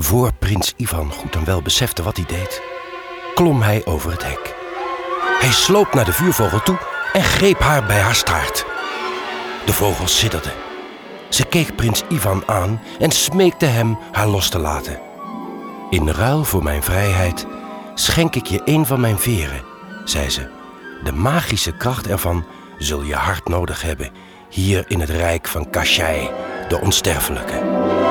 Voor prins Ivan goed en wel besefte wat hij deed, klom hij over het hek. Hij sloop naar de vuurvogel toe en greep haar bij haar staart. De vogel sidderde. Ze keek prins Ivan aan en smeekte hem haar los te laten. In ruil voor mijn vrijheid schenk ik je een van mijn veren, zei ze. De magische kracht ervan zul je hard nodig hebben, hier in het rijk van Kashai, de onsterfelijke.